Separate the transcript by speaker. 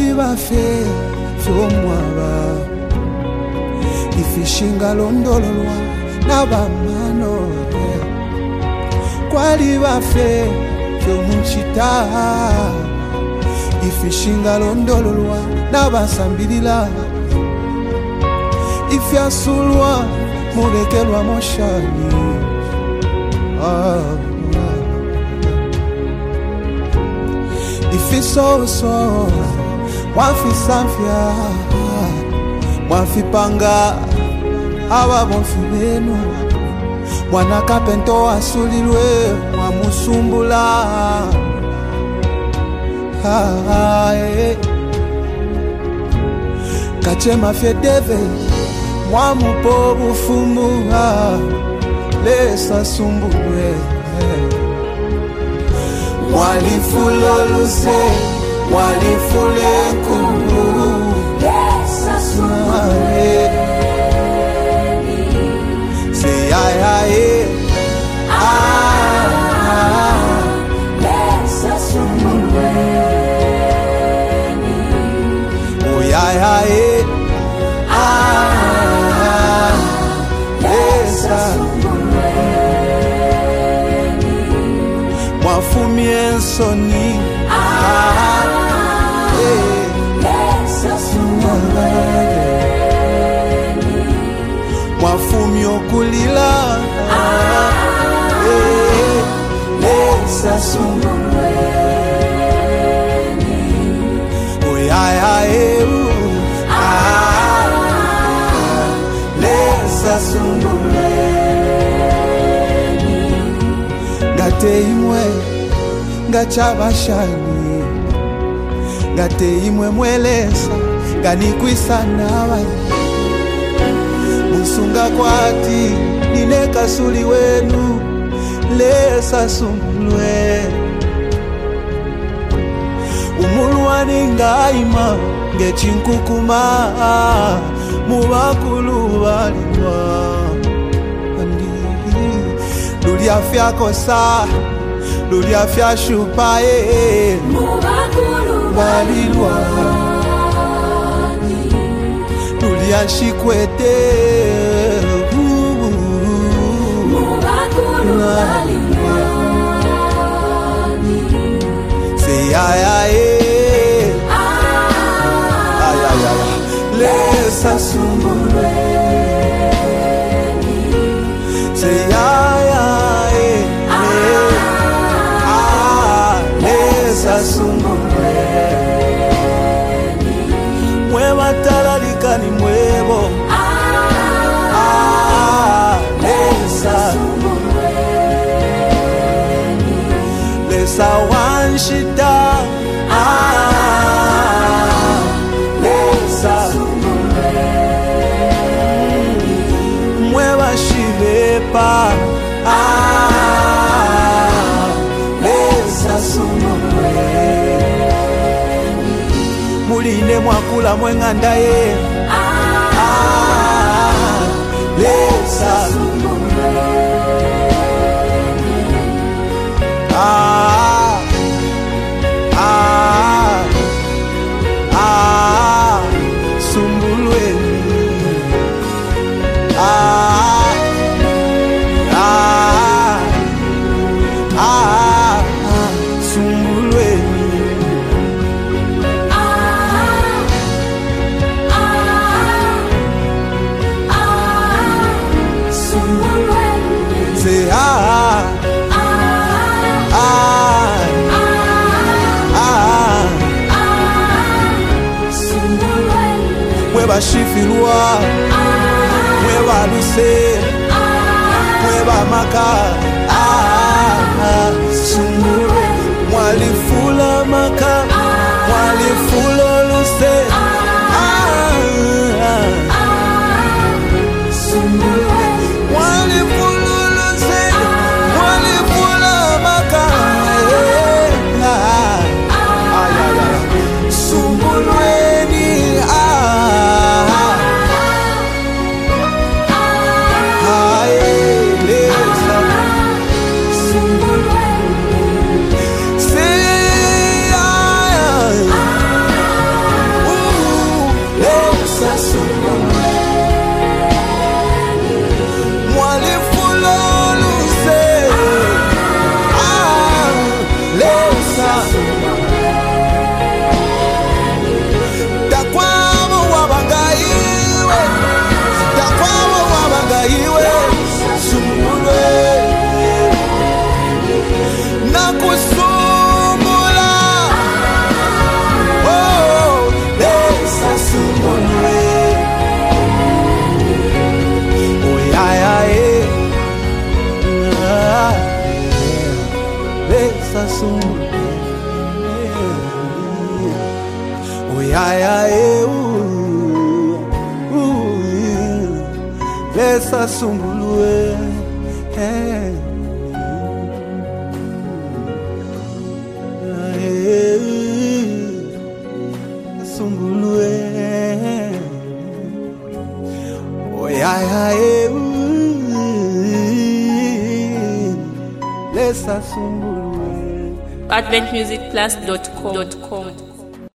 Speaker 1: kwali bafe fyomwaba ifishinga londololwa n'abamano kwali bafe fyomunchita ifishinga londololwa n'abasambilila ifyasulwa mulekelwa moshani ifisoso mwafisamfya mwafipanga ababonfi benu mwana kapento asulilwe mwamusumbula kachema fyedeve mwamupo bufumu lesa sumbulwe mwalifuloluse mwalifulenkulu lesa sumbulwe say aye lesa sumbulwe oh aye mwafumie soni mwafumie okulila lesa sumbulweni oyayae lesa sumbulweni ngate imwe ngachabashani ngate imwe mwelesa nganikwisanawa musunga kwati ninekasuli wenu lesa sumbulwe umulwani ngaima ngechinkukuma mubakulu balwa luliafya kosa luliafya shupae mubakulu balwa luliashikwete mubakulu balwa say ayaye ayayaya lesa sumbulweni say ayaye lesa sumbulweni mweba talalikani mwebo lesa sumbulweni lesa wanshita lesa sumbulweni mweba shivepa lesa sumbulweni muline mwakula mwengandaye lesa sumbulweni sumbulweni mweba shifilwa mweba luse mweba maka sumbulwe mwalifula maka mwalifula luse sumbulwe mwalifula luse mwalifula maka sumbulweni lesa sumbulue. Sumbulue. Oh yeah, Lesa sumbulue.
Speaker 2: AdventMusicPlus.com